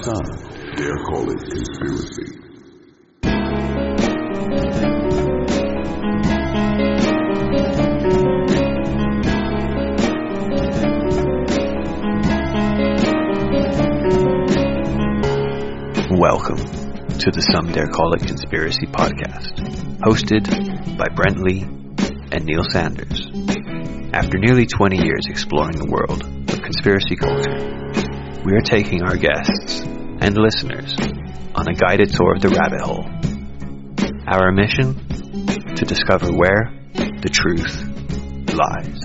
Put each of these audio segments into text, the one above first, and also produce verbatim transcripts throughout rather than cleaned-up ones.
Some dare call it conspiracy. Welcome to the Some Dare Call It Conspiracy podcast, hosted by Brent Lee and Neil Sanders. After nearly twenty years exploring the world of conspiracy culture, we are taking our guests and listeners on a guided tour of the rabbit hole. Our mission? To discover where the truth lies.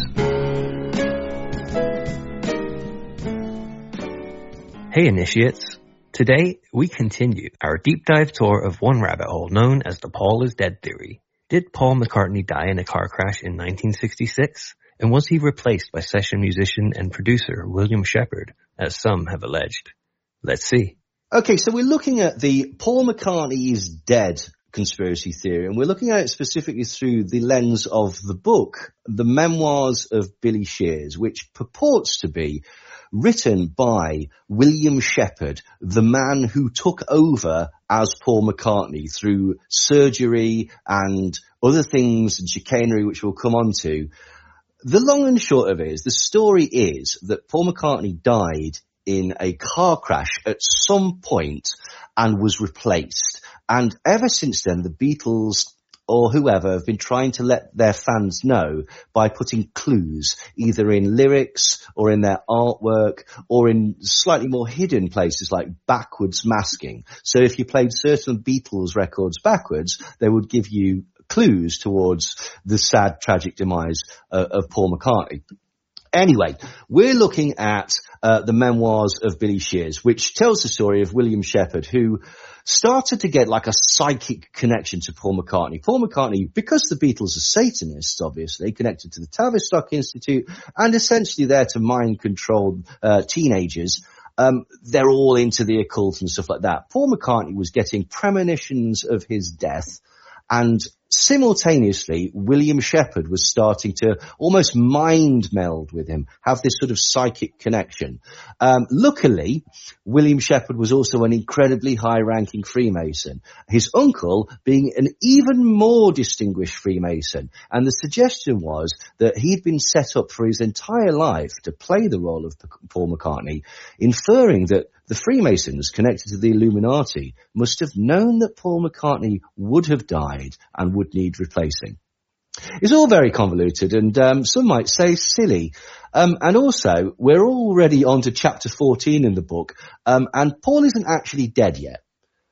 Hey initiates! Today, we continue our deep dive tour of one rabbit hole known as the Paul is dead theory. Did Paul McCartney die in a car crash in nineteen sixty-six? And was he replaced by session musician and producer William Shepard, as some have alleged? Let's see. Okay, so we're looking at the Paul McCartney is dead conspiracy theory, and we're looking at it specifically through the lens of the book, The Memoirs of Billy Shears, which purports to be written by William Shepard, the man who took over as Paul McCartney through surgery and other things and chicanery, which we'll come on to. The long and short of it is, the story is that Paul McCartney died in a car crash at some point and was replaced. And ever since then, the Beatles or whoever have been trying to let their fans know by putting clues either in lyrics or in their artwork or in slightly more hidden places like backwards masking. So if you played certain Beatles records backwards, they would give you clues towards the sad, tragic demise uh, of Paul McCartney. Anyway, we're looking at uh, the Memoirs of Billy Shears, which tells the story of William Shepard, who started to get like a psychic connection to Paul McCartney. Paul McCartney, because the Beatles are Satanists, obviously, connected to the Tavistock Institute and essentially there to mind control uh, teenagers. Um, they're all into the occult and stuff like that. Paul McCartney was getting premonitions of his death, and simultaneously, William Shepard was starting to almost mind meld with him, have this sort of psychic connection. Um, luckily, William Shepard was also an incredibly high-ranking Freemason, his uncle being an even more distinguished Freemason. And the suggestion was that he'd been set up for his entire life to play the role of Paul McCartney, inferring that the Freemasons connected to the Illuminati must have known that Paul McCartney would have died and would need replacing. It's all very convoluted and um, some might say silly. Um, and also, we're already on to chapter fourteen in the book, um, and Paul isn't actually dead yet.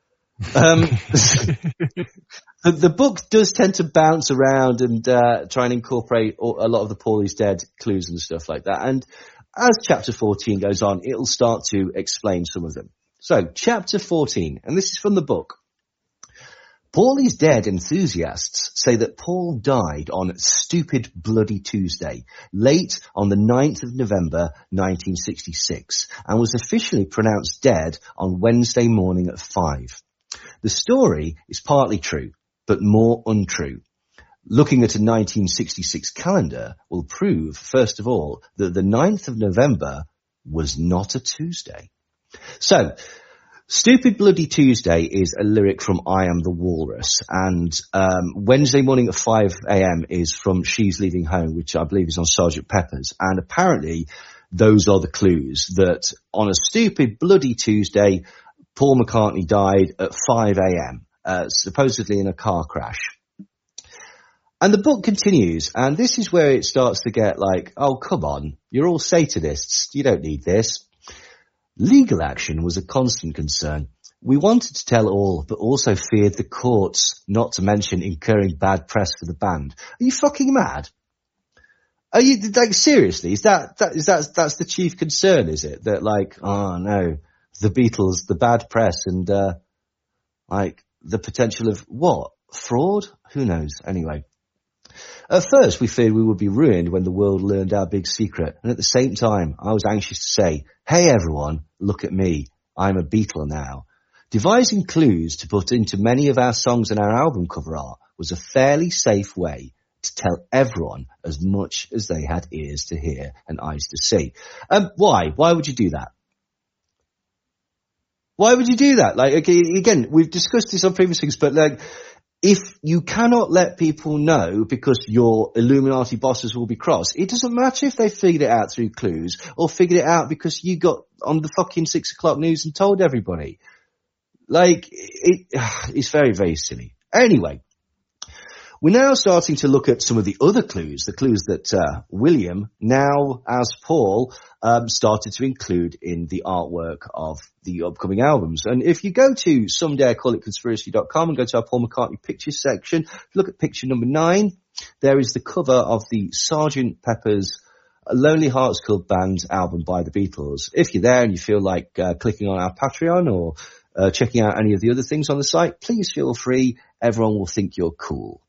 Um, the, the book does tend to bounce around and uh, try and incorporate a lot of the Paul is dead clues and stuff like that. And as chapter fourteen goes on, it'll start to explain some of them. So, chapter fourteen, and this is from the book. Paul is dead enthusiasts say that Paul died on Stupid Bloody Tuesday, late on the ninth of November nineteen sixty-six, and was officially pronounced dead on Wednesday morning at five. The story is partly true, but more untrue. Looking at a nineteen sixty-six calendar will prove, first of all, that the ninth of November was not a Tuesday. So, Stupid Bloody Tuesday is a lyric from I Am the Walrus, and um, Wednesday morning at five a.m. is from She's Leaving Home, which I believe is on Sergeant Pepper's. And apparently those are the clues that on a Stupid Bloody Tuesday, Paul McCartney died at five a.m., uh, supposedly in a car crash. And the book continues, and this is where it starts to get like, oh, come on, you're all Satanists, you don't need this. Legal action was a constant concern. We wanted to tell all, but also feared the courts, not to mention incurring bad press for the band. Are you fucking mad? Are you, like, seriously? Is that, that, is that, that's the chief concern, is it? That like, oh no, the Beatles, the bad press and, uh, like, the potential of what? Fraud? Who knows? Anyway. At first, we feared we would be ruined when the world learned our big secret. And at the same time, I was anxious to say, hey everyone, look at me. I'm a Beatle now. Devising clues to put into many of our songs and our album cover art was a fairly safe way to tell everyone as much as they had ears to hear and eyes to see. Um, why? Why would you do that? Why would you do that? Like, okay, again, we've discussed this on previous things, but like, if you cannot let people know because your Illuminati bosses will be cross, it doesn't matter if they figured it out through clues or figured it out because you got on the fucking six o'clock news and told everybody. Like, it, it's very, very silly. Anyway, we're now starting to look at some of the other clues, the clues that uh, William, now as Paul, um, started to include in the artwork of the upcoming albums. And if you go to someday I call it conspiracy dot com and go to our Paul McCartney pictures section, look at picture number nine. There is the cover of the Sergeant Pepper's Lonely Hearts Club Band album by the Beatles. If you're there and you feel like uh, clicking on our Patreon or uh, checking out any of the other things on the site, please feel free. Everyone will think you're cool.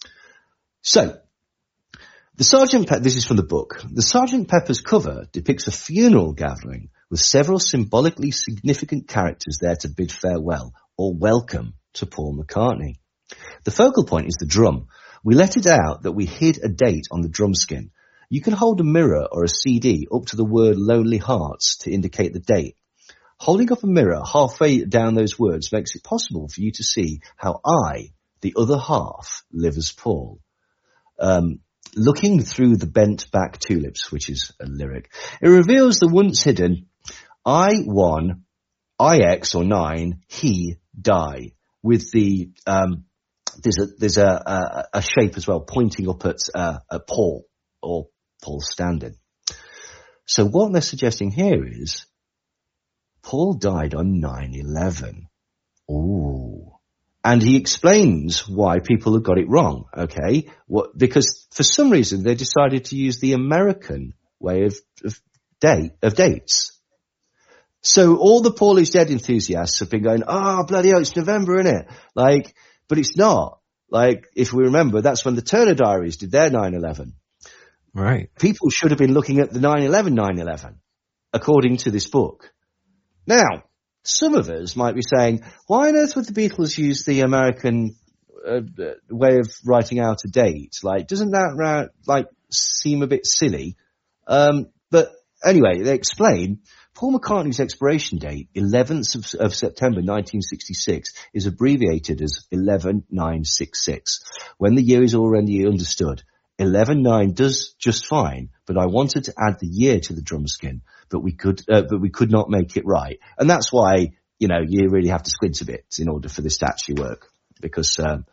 So, the Sergeant Pe- this is from the book. The Sergeant Pepper's cover depicts a funeral gathering with several symbolically significant characters there to bid farewell or welcome to Paul McCartney. The focal point is the drum. We let it out that we hid a date on the drum skin. You can hold a mirror or a C D up to the word Lonely Hearts to indicate the date. Holding up a mirror halfway down those words makes it possible for you to see how I, the other half, live as Paul. Um, looking through the bent back tulips, which is a lyric, it reveals the once hidden I one, I X or nine, he, die, with the, um, there's a, there's a, a, a shape as well pointing up at, uh, at Paul or Paul standing. So what they're suggesting here is Paul died on nine eleven. Ooh. And he explains why people have got it wrong, okay? What, because for some reason they decided to use the American way of, of date, of dates. So all the Paul is Dead enthusiasts have been going, oh, bloody hell, it's November, innit? Like, but it's not. Like, if we remember, that's when the Turner Diaries did their nine eleven. Right. People should have been looking at the nine eleven nine eleven, according to this book. Now, some of us might be saying, why on earth would the Beatles use the American uh, way of writing out a date? Like, doesn't that, ra- like, seem a bit silly? Um, but anyway, they explain Paul McCartney's expiration date, eleventh of, of September nineteen sixty-six, is abbreviated as eleven nine sixty-six. When the year is already understood, eleven nine does just fine, but I wanted to add the year to the drum skin, but we could, uh, but we could not make it right. And that's why, you know, you really have to squint a bit in order for this to actually work, because, um,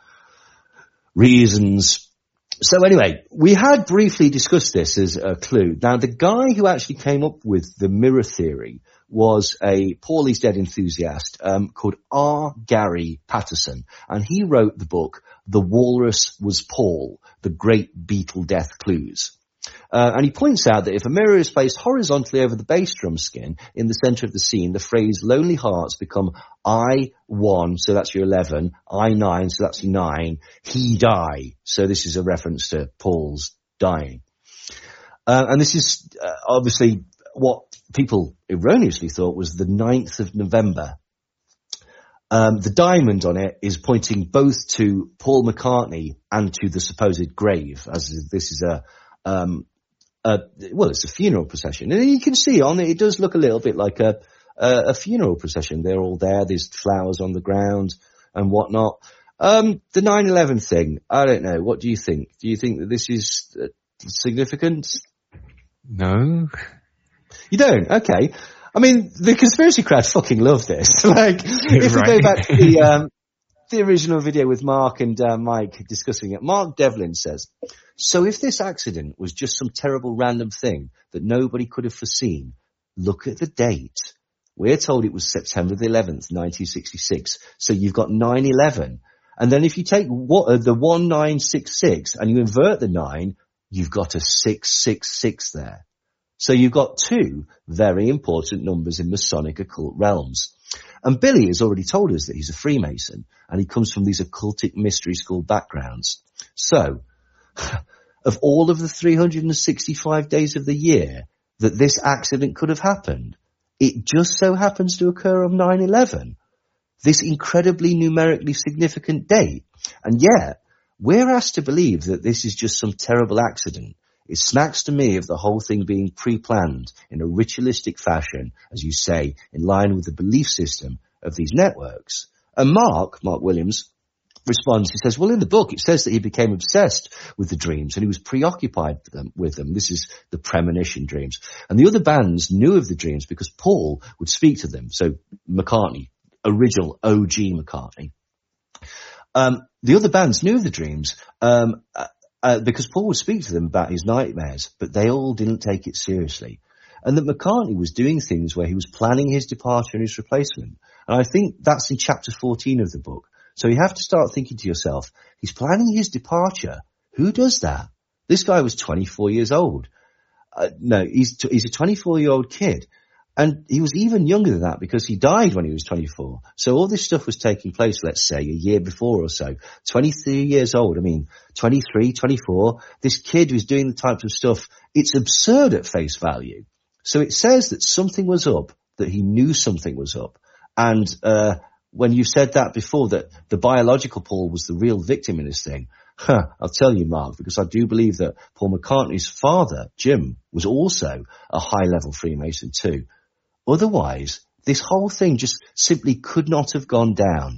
reasons. So anyway, we had briefly discussed this as a clue. Now, the guy who actually came up with the mirror theory was a Paul is Dead enthusiast, um, called R. Gary Patterson. And he wrote the book, The Walrus Was Paul, The Great Beatle Death Clues. Uh, and he points out that if a mirror is placed horizontally over the bass drum skin in the center of the scene, the phrase Lonely Hearts become I one, so that's your eleven, I nine, so that's your nine, he die. So this is a reference to Paul's dying. Uh, and this is uh, obviously what people erroneously thought was the ninth of November. Um, the diamond on it is pointing both to Paul McCartney and to the supposed grave, as this is a Um, uh, well, it's a funeral procession, and you can see on it, it does look a little bit like a, a, a funeral procession. They're all there. There's flowers on the ground and whatnot. Um, the nine eleven thing, I don't know. What do you think? Do you think that this is uh, significant? No. You don't? Okay. I mean, the conspiracy crowd fucking love this. Like, if Right. we go back to the, um, the original video with Mark and uh, Mike discussing it, Mark Devlin says, so if this accident was just some terrible random thing that nobody could have foreseen, look at the date. We're told it was September the eleventh, nineteen sixty-six. So you've got nine eleven. And then if you take what, uh, the one nine six six and you invert the nine, you've got a six six six there. So you've got two very important numbers in Masonic occult realms. And Billy has already told us that he's a Freemason and he comes from these occultic mystery school backgrounds. So, of all of the three hundred sixty-five days of the year that this accident could have happened, it just so happens to occur on nine eleven, this incredibly numerically significant date. And yet, we're asked to believe that this is just some terrible accident. It smacks to me of the whole thing being pre-planned in a ritualistic fashion, as you say, in line with the belief system of these networks. And Mark, Mark Williams, responds, he says, well, in the book, it says that he became obsessed with the dreams and he was preoccupied with them. With them. This is the premonition dreams. And the other bands knew of the dreams because Paul would speak to them. So McCartney, original O G McCartney. Um, the other bands knew of the dreams um, uh, uh, because Paul would speak to them about his nightmares, but they all didn't take it seriously. And that McCartney was doing things where he was planning his departure and his replacement. And I think that's in chapter fourteen of the book. So you have to start thinking to yourself, he's planning his departure. Who does that? This guy was twenty-four years old. Uh, no, he's t- he's a twenty-four-year-old kid. And he was even younger than that because he died when he was twenty-four. So all this stuff was taking place, let's say, a year before or so. twenty-three years old. I mean, twenty-three, twenty-four. This kid who's doing the types of stuff, it's absurd at face value. So it says that something was up, that he knew something was up. And uh when you said that before, that the biological Paul was the real victim in this thing, huh, I'll tell you, Mark, because I do believe that Paul McCartney's father, Jim, was also a high-level Freemason too. Otherwise, this whole thing just simply could not have gone down.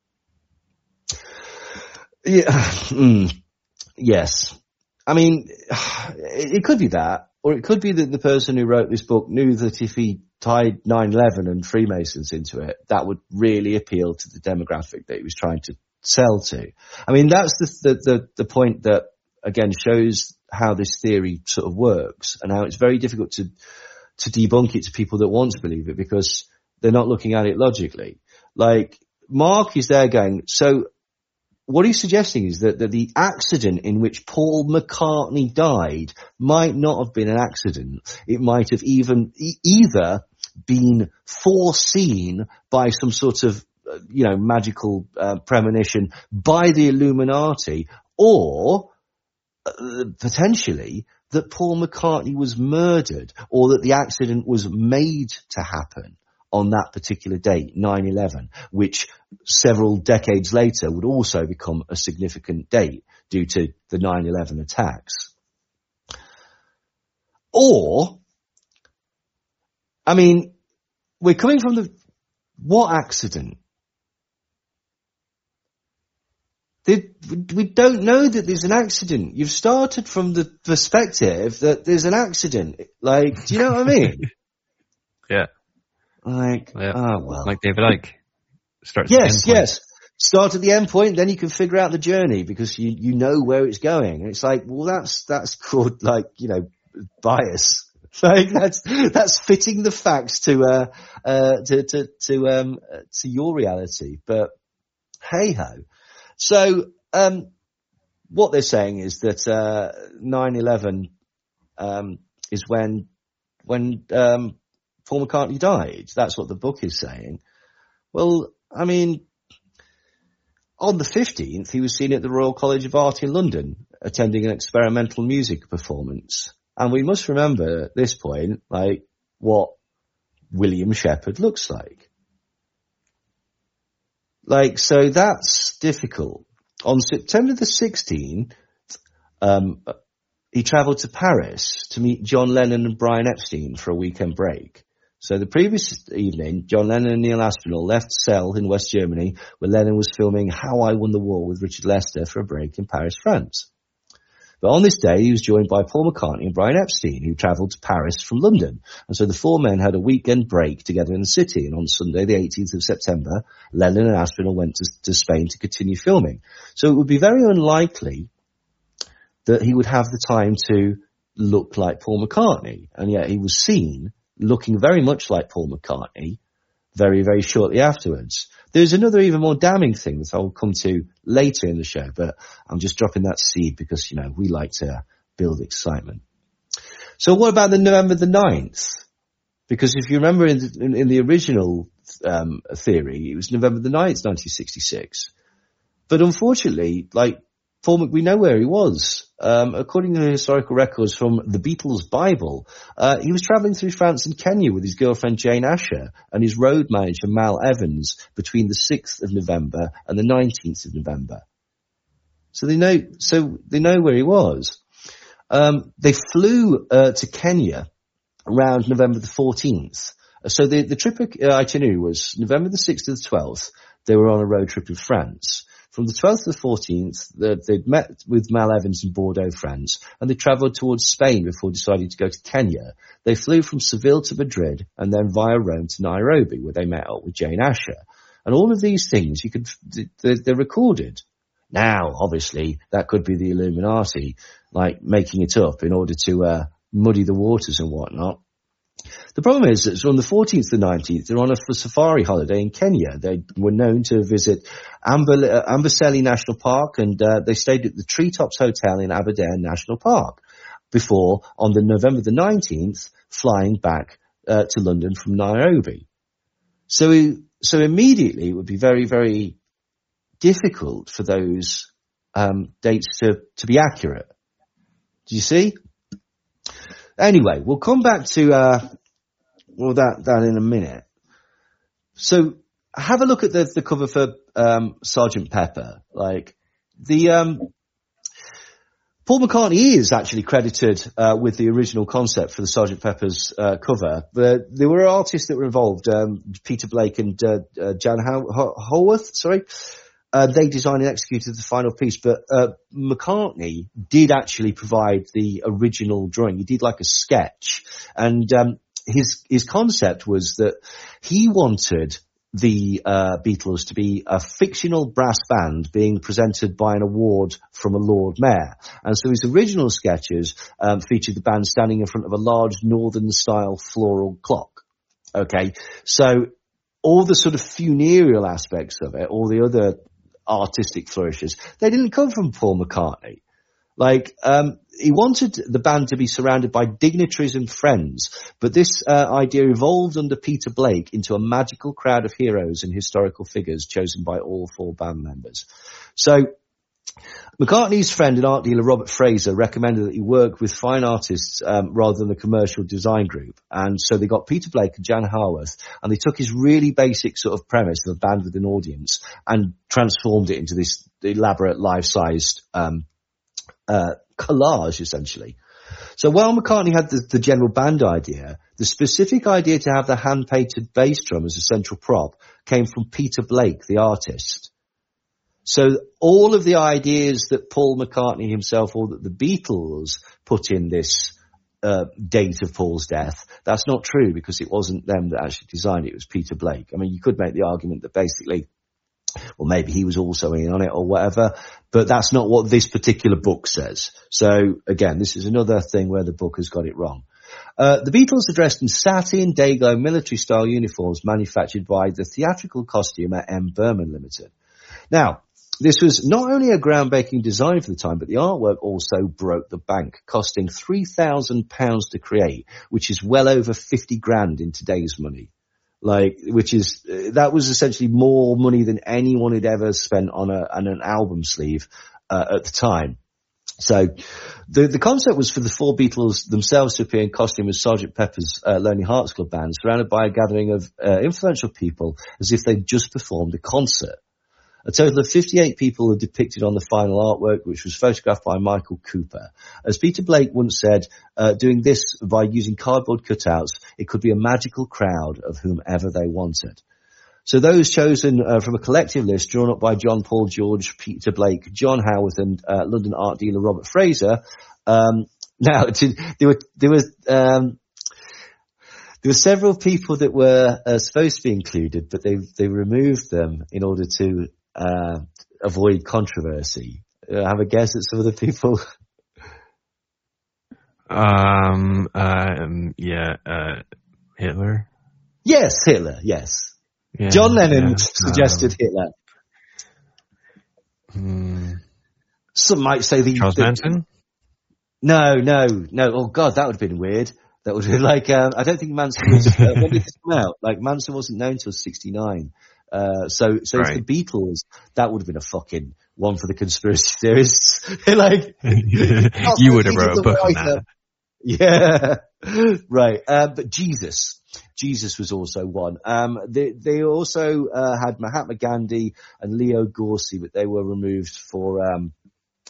Yeah. Mm. Yes. I mean, it could be that, or it could be that the person who wrote this book knew that if he tied nine eleven and Freemasons into it, that would really appeal to the demographic that he was trying to sell to. I mean, that's the, the, the, the point that, again, shows how this theory sort of works and how it's very difficult to, to debunk it to people that want to believe it because they're not looking at it logically. Like, Mark is there going, so what he's suggesting is that, that the accident in which Paul McCartney died might not have been an accident. It might have even e- either been foreseen by some sort of, uh, you know, magical uh, premonition by the Illuminati, or uh, potentially that Paul McCartney was murdered, or that the accident was made to happen on that particular date, nine eleven, which several decades later would also become a significant date due to the nine eleven attacks. Or, I mean, we're coming from the, what accident? We don't know that there's an accident. You've started from the perspective that there's an accident. Like, do you know what I mean? Yeah. Like, yeah. oh well. Like David Icke. Starts yes, at the end yes. Start at the end point, then you can figure out the journey because you, you know where it's going. And it's like, well, that's, that's called like, you know, bias. Like that's, that's fitting the facts to, uh, uh, to, to, to, um, to your reality. But hey ho. So, um, what they're saying is that, uh, nine eleven, um, is when, when, um, Paul McCartney died. That's what the book is saying. Well, I mean, on the fifteenth, he was seen at the Royal College of Art in London, attending an experimental music performance. And we must remember at this point, like, what William Shepherd looks like. Like, so that's difficult. On September the sixteenth, um, he travelled to Paris to meet John Lennon and Brian Epstein for a weekend break. So the previous evening, John Lennon and Neil Aspinall left Celle in West Germany, where Lennon was filming How I Won the War with Richard Lester for a break in Paris, France. But on this day, he was joined by Paul McCartney and Brian Epstein, who travelled to Paris from London. And so the four men had a weekend break together in the city. And on Sunday, the eighteenth of September, Lennon and Aspinall went to, to Spain to continue filming. So it would be very unlikely that he would have the time to look like Paul McCartney. And yet he was seen looking very much like Paul McCartney very, very shortly afterwards. There's another even more damning thing that I'll come to later in the show, but I'm just dropping that seed because, you know, we like to build excitement. So what about the November the ninth? Because if you remember in, in, in the original um, theory, it was November the ninth, nineteen sixty-six. But unfortunately, like, Paul, we know where he was. Um, according to historical records from the Beatles Bible, uh, he was traveling through France and Kenya with his girlfriend Jane Asher and his road manager Mal Evans between the sixth of November and the nineteenth of November. So they know, so they know where he was. Um, they flew, uh, to Kenya around November the fourteenth So the, the trip uh, itinerary was November the sixth to the twelfth. They were on a road trip in France. From the twelfth to the fourteenth, the, they'd met with Mal Evans in Bordeaux, France, and they travelled towards Spain before deciding to go to Kenya. They flew from Seville to Madrid and then via Rome to Nairobi, where they met up with Jane Asher. And all of these things, you could, they're, they're recorded. Now, obviously, that could be the Illuminati, like making it up in order to uh, muddy the waters and whatnot. The problem is that from the fourteenth to the nineteenth, they're on a safari holiday in Kenya. They were known to visit Amber, uh, Amboseli National Park, and uh, they stayed at the Treetops Hotel in Aberdeen National Park before, on the November the nineteenth, flying back uh, to London from Nairobi. So, so immediately it would be very, very difficult for those um, dates to, to be accurate. Do you see? Anyway, we'll come back to uh, well that that in a minute. So have a look at the, the cover for um, Sergeant Pepper. Like the um, Paul McCartney is actually credited uh, with the original concept for the Sergeant Pepper's uh, cover, but there were artists that were involved. Um, Peter Blake and uh, uh, Jan Ho- Haworth, sorry. Uh, they designed and executed the final piece, but uh, McCartney did actually provide the original drawing. He did like a sketch, and um, his his concept was that he wanted the uh, Beatles to be a fictional brass band being presented by an award from a Lord Mayor. And so his original sketches um, featured the band standing in front of a large northern-style floral clock. Okay, so all the sort of funereal aspects of it, all the other artistic flourishes, they didn't come from Paul McCartney. Like, um, he wanted the band to be surrounded by dignitaries and friends, but this uh, idea evolved under Peter Blake into a magical crowd of heroes and historical figures chosen by all four band members. So, McCartney's friend and art dealer Robert Fraser recommended that he work with fine artists um, rather than a commercial design group. And so they got Peter Blake and Jan Haworth, and they took his really basic sort of premise of a band with an audience and transformed it into this elaborate life-sized um, uh, collage, essentially. So while McCartney had the, the general band idea, the specific idea to have the hand-painted bass drum as a central prop came from Peter Blake, the artist. So all of the ideas that Paul McCartney himself or that the Beatles put in this uh, date of Paul's death, that's not true because it wasn't them that actually designed it. It was Peter Blake. I mean, you could make the argument that basically, well, maybe he was also in on it or whatever, but that's not what this particular book says. So again, this is another thing where the book has got it wrong. Uh, the Beatles are dressed in satin, day-glow, military-style uniforms manufactured by the theatrical costumer M. Berman Limited. Now, this was not only a groundbreaking design for the time, but the artwork also broke the bank, costing three thousand pounds to create, which is well over fifty grand in today's money. Like, which is, uh, that was essentially more money than anyone had ever spent on a, on an album sleeve, uh, at the time. So, the, the concept was for the four Beatles themselves to appear in costume as Sergeant Pepper's uh, Lonely Hearts Club Band, surrounded by a gathering of uh, influential people as if they'd just performed a concert. A total of fifty-eight people are depicted on the final artwork, which was photographed by Michael Cooper. As Peter Blake once said, uh, doing this by using cardboard cutouts, it could be a magical crowd of whomever they wanted. So those chosen uh, from a collective list drawn up by John Paul George, Peter Blake, John Haworth, and uh, London art dealer Robert Fraser. Um, now, to, there were there was um, there were several people that were uh, supposed to be included, but they they removed them in order to Uh, avoid controversy. Uh, have a guess at some of the people. Um, um, yeah, uh, Hitler? Yes, Hitler, yes. Yeah, John Lennon yeah, suggested um, Hitler. Hmm, Some might say the... Charles the, Manson? No, no, no. Oh, God, that would have been weird. That would have been like... Um, I don't think Manson was... uh, when did this come out? Like, Manson wasn't known until sixty-nine. Uh, so, so right. It's the Beatles. That would have been a fucking one for the conspiracy theorists. Like, you would have wrote a book on that. Yeah. Right. Uh, but Jesus, Jesus was also one. Um, they, they also, uh, had Mahatma Gandhi and Leo Gorsi, but they were removed for, um,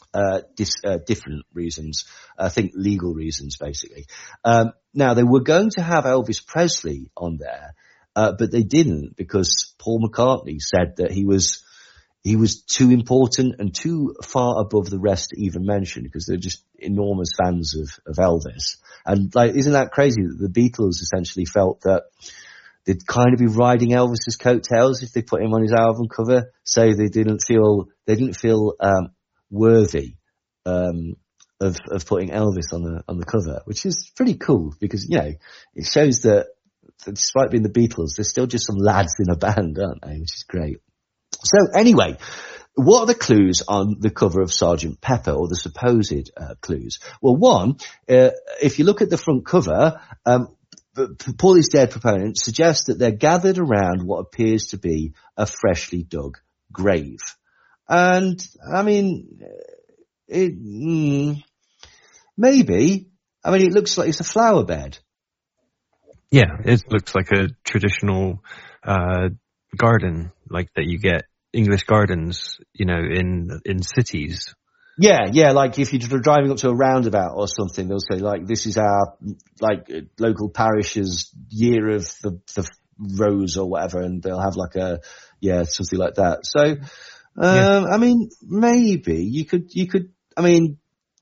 uh, dis, uh, different reasons. I think legal reasons, basically. Um, now, they were going to have Elvis Presley on there, uh, but they didn't because Paul McCartney said that he was he was too important and too far above the rest to even mention because they're just enormous fans of, of Elvis. And like, isn't that crazy that the Beatles essentially felt that they'd kind of be riding Elvis's coattails if they put him on his album cover, so they didn't feel they didn't feel um, worthy um, of of putting Elvis on the on the cover, which is pretty cool because you know it shows that, that despite being the Beatles, they're still just some lads in a band, aren't they? Which is great. So anyway, what are the clues on the cover of Sergeant Pepper, or the supposed uh, clues? Well, one, uh, if you look at the front cover, um, Paul is Dead proponents suggest that they're gathered around what appears to be a freshly dug grave. And, I mean, it, mm, maybe, I mean, it looks like it's a flower bed. Yeah, it looks like a traditional uh garden, like that you get English gardens, you know, in in cities. Yeah, yeah, like if you're driving up to a roundabout or something, they'll say, like, this is our, like, local parish's year of the, the rose or whatever, and they'll have like a, yeah, something like that. So, um, yeah. I mean, maybe you could, you could, I mean,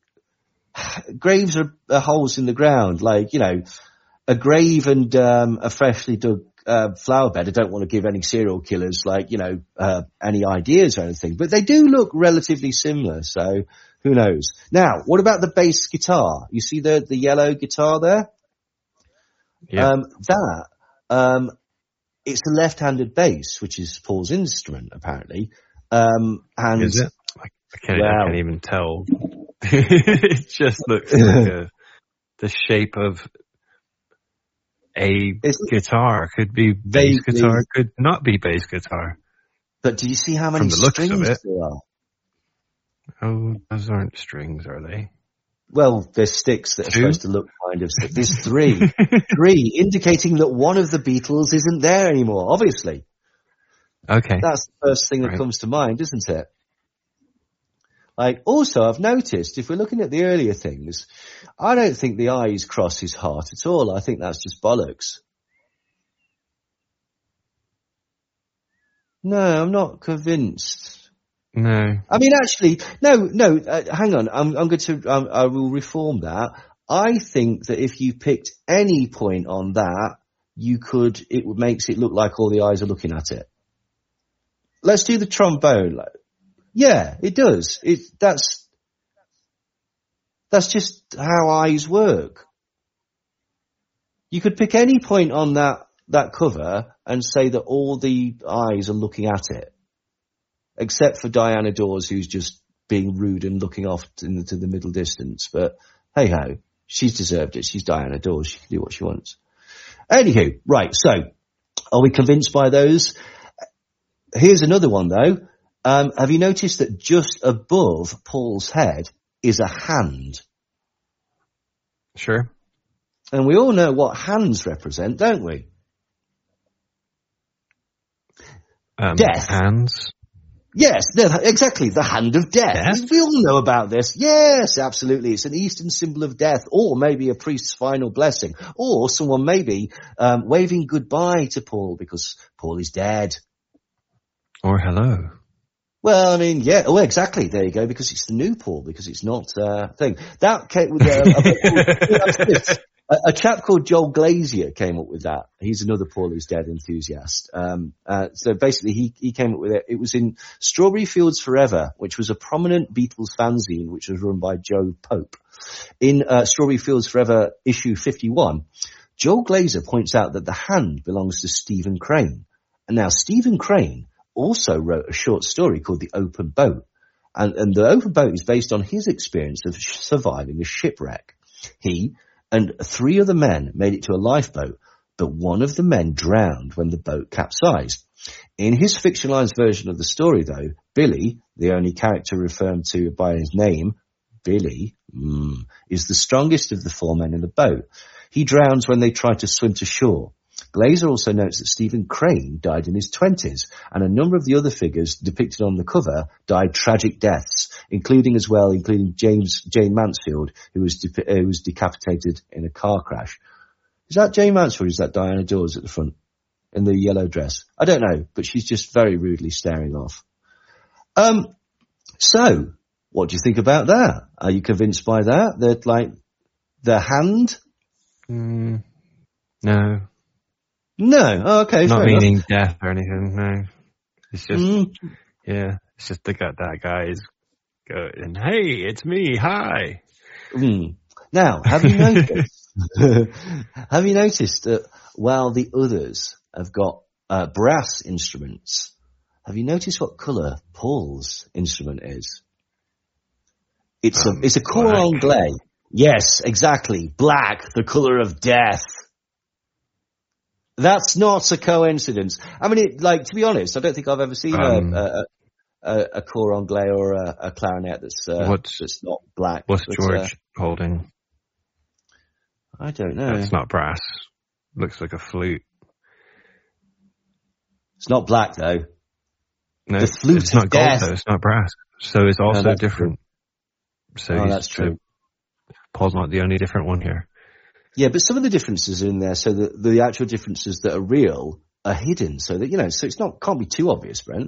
graves are, are holes in the ground, like, you know, a grave and, um, a freshly dug Uh, flower bed. I don't want to give any serial killers, like, you know, uh, any ideas or anything, but they do look relatively similar. So who knows? Now, what about the bass guitar? You see the, the yellow guitar there? Yeah. Um, that, um, it's a left-handed bass, which is Paul's instrument, apparently. Um, and is it? I can't, well, I can't even tell. It just looks like a, the shape of a it's guitar. Could be bass vaguely, guitar, could not be bass guitar. But do you see how many From the looks strings of it. there are? Oh, those aren't strings, are they? Well, they're sticks that are Two? supposed to look kind of... There's three. three, indicating that one of the Beatles isn't there anymore, obviously. Okay. That's the first thing that right. comes to mind, isn't it? Like, also, I've noticed, if we're looking at the earlier things, I don't think the I's cross his heart at all. I think that's just bollocks. No, I'm not convinced. No. I mean, actually, no, no, uh, hang on. I'm, I'm going to, um, I will reform that. I think that if you picked any point on that, you could, it makes it look like all the eyes are looking at it. Let's do the trombone. Yeah, it does. It, that's, that's just how eyes work. You could pick any point on that, that cover and say that all the eyes are looking at it. Except for Diana Dawes, who's just being rude and looking off into the, the middle distance. But hey ho, she's deserved it. She's Diana Dawes. She can do what she wants. Anywho, right. So, are we convinced by those? Here's another one though. Um, have you noticed that just above Paul's head is a hand? Sure. And we all know what hands represent, don't we? Um, Death. Hands. Yes, exactly. The hand of death. death. We all know about this. Yes, absolutely. It's an Eastern symbol of death, or maybe a priest's final blessing, or someone maybe um, waving goodbye to Paul because Paul is dead. Or hello. Well, I mean, yeah. Oh, exactly. There you go. Because it's the new Paul. Because it's not a uh, thing. That came with uh, a, a chap called Joel Glazier came up with that. He's another Paul is Dead enthusiast. Um, uh, so basically, he he came up with it. It was in Strawberry Fields Forever, which was a prominent Beatles fanzine, which was run by Joe Pope. In uh, Strawberry Fields Forever issue fifty-one, Joel Glazier points out that the hand belongs to Stephen Crane, and now Stephen Crane also wrote a short story called The Open Boat. And, and The Open Boat is based on his experience of surviving a shipwreck. He and three other men made it to a lifeboat, but one of the men drowned when the boat capsized. In his fictionalized version of the story, though, Billy, the only character referred to by his name, Billy, mm, is the strongest of the four men in the boat. He drowns when they try to swim to shore. Glazer also notes that Stephen Crane died in his twenties, and a number of the other figures depicted on the cover died tragic deaths, including as well, including James Jane Mansfield, who was de- who was decapitated in a car crash. Is that Jane Mansfield? Or is that Diana Dawes at the front in the yellow dress? I don't know, but she's just very rudely staring off. Um, so what do you think about that? Are you convinced by that? That like the hand? Mm, no. No. Oh, okay. Not fair meaning enough. death or anything. No. It's just, Mm. yeah, it's just the guy, that guy is going, hey, it's me. Hi. Mm. Now, have you noticed, have you noticed that while the others have got uh, brass instruments, have you noticed what colour Paul's instrument is? It's Um, a, it's a cor black. anglais. Yes, exactly. Black, the colour of death. That's not a coincidence. I mean, it, like, to be honest, I don't think I've ever seen Um, a, a, a, a cor anglais or a, a clarinet that's, uh, What's- that's not black. What's but, George uh, holding? I don't know. That's not brass. Looks like a flute. It's not black though. No, The flute it's not of gold death. though. It's not brass. So it's also that's different. So Oh, he's- that's true. so Paul's not the only different one here. Yeah, but some of the differences are in there, so that the actual differences that are real are hidden, so that, you know, so it's not, can't be too obvious, Brent.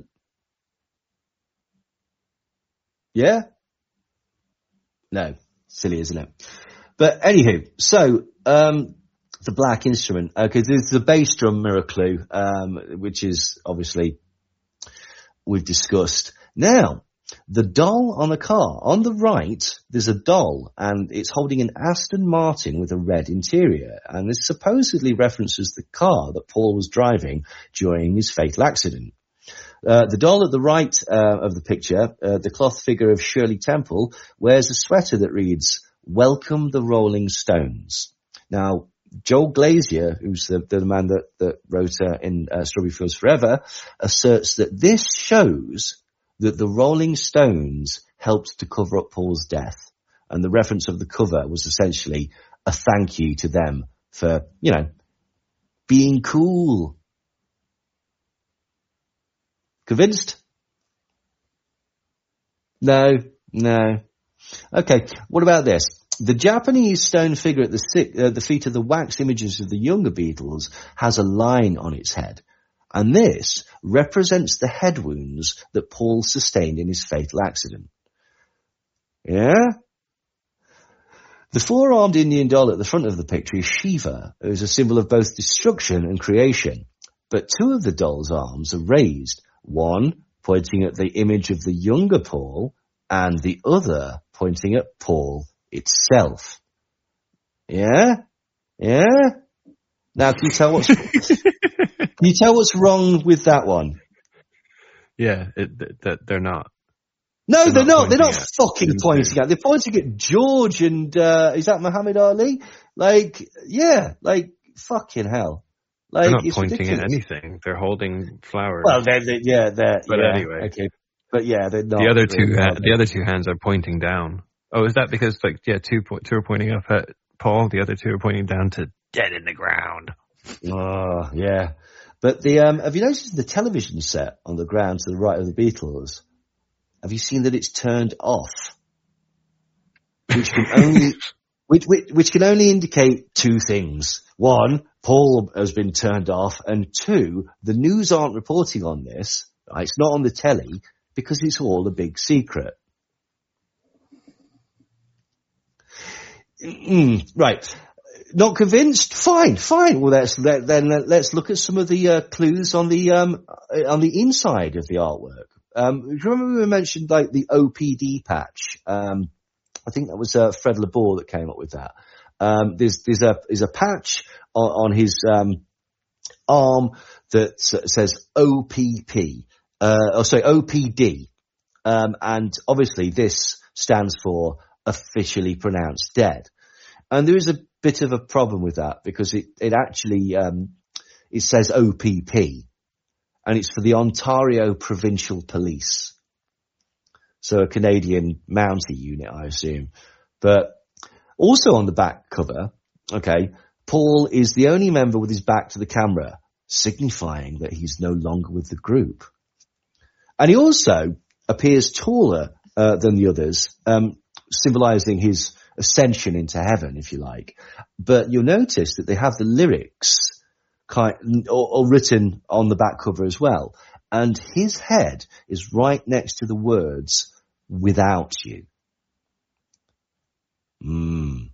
Yeah? No. Silly, isn't it? But anywho, so, um, the black instrument, okay, there's the bass drum mirror clue, um, which is obviously, we've discussed. Now, the doll on the car, on the right, there's a doll, and it's holding an Aston Martin with a red interior, and this supposedly references the car that Paul was driving during his fatal accident. Uh, the doll at the right uh, of the picture, uh, the cloth figure of Shirley Temple, wears a sweater that reads, "Welcome the Rolling Stones." Now, Joel Glazier, who's the, the man that, that wrote uh, in uh, Strawberry Fields Forever, asserts that this shows that the Rolling Stones helped to cover up Paul's death. And the reference of the cover was essentially a thank you to them for, you know, being cool. Convinced? No, no. Okay, what about this? The Japanese stone figure at the, si- uh, the feet of the wax images of the younger Beatles has a line on its head. And this represents the head wounds that Paul sustained in his fatal accident. Yeah? The four-armed Indian doll at the front of the picture is Shiva, who is a symbol of both destruction and creation. But two of the doll's arms are raised, one pointing at the image of the younger Paul, and the other pointing at Paul itself. Yeah? Yeah? Now, can you tell what's... Can you tell what's wrong with that one? Yeah, it, that, that they're not. No, they're, They're not. not They're not pointing at fucking him, pointing too. at. They're pointing at George and uh is that Muhammad Ali? Like, yeah, like fucking hell. Like, They're not it's pointing ridiculous. at anything. They're holding flowers. Well, they're, they're yeah, they're But yeah, anyway. okay, but yeah, they're not. the other they're two, not. ha- the other two hands are pointing down. Oh, is that because like yeah, two po- two are pointing up at Paul, the other two are pointing down to dead in the ground. Oh, yeah. But the um, have you noticed the television set on the ground to the right of the Beatles? Have you seen that it's turned off? Which can only which, which which can only indicate two things. One, Paul has been turned off, and two, the news aren't reporting on this. Right? It's not on the telly because it's all a big secret. Mm, right. Not convinced? Fine, fine. Well, let's let, then let's look at some of the uh, clues on the um on the inside of the artwork. Um, do you remember we mentioned like the O P D patch? Um, I think that was uh, Fred Labor that came up with that. Um, there's there's a there's a patch on, on his um arm that s- says O P P. Uh, oh, sorry, O P D. Um, and obviously this stands for officially pronounced dead. And there is a bit of a problem with that because it, it actually, um, it says O P P and it's for the Ontario Provincial Police. So a Canadian Mountie unit, I assume. But also on the back cover, okay, Paul is the only member with his back to the camera, signifying that he's no longer with the group. And he also appears taller uh, than the others, um, symbolizing his ascension into heaven, if you like. But you'll notice that they have the lyrics kind or, or written on the back cover as well. And his head is right next to the words, "without you." Mm.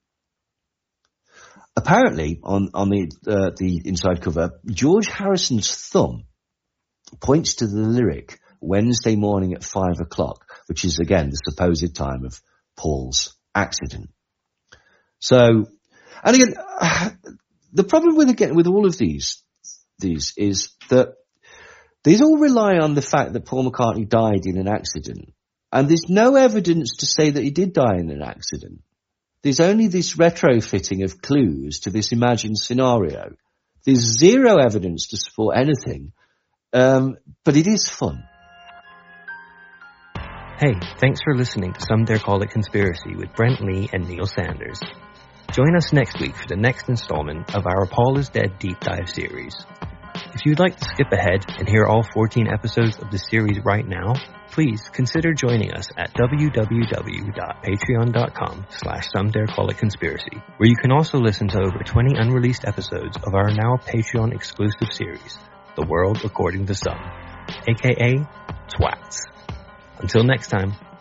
Apparently, on, on the, uh, the inside cover, George Harrison's thumb points to the lyric Wednesday morning at five o'clock, which is again the supposed time of Paul's accident. So, and again, uh, the problem with again with all of these these is that these all rely on the fact that Paul McCartney died in an accident, and there's no evidence to say that he did die in an accident. There's only this retrofitting of clues to this imagined scenario. There's zero evidence to support anything, um, but it is fun. Hey, thanks for listening to Some Dare Call It Conspiracy with Brent Lee and Neil Sanders. Join us next week for the next installment of our Paul is Dead Deep Dive series. If you'd like to skip ahead and hear all fourteen episodes of the series right now, please consider joining us at www.patreon.com slash Some Dare Call It Conspiracy, where you can also listen to over twenty unreleased episodes of our now Patreon exclusive series, The World According to Some, aka Twats. Until next time.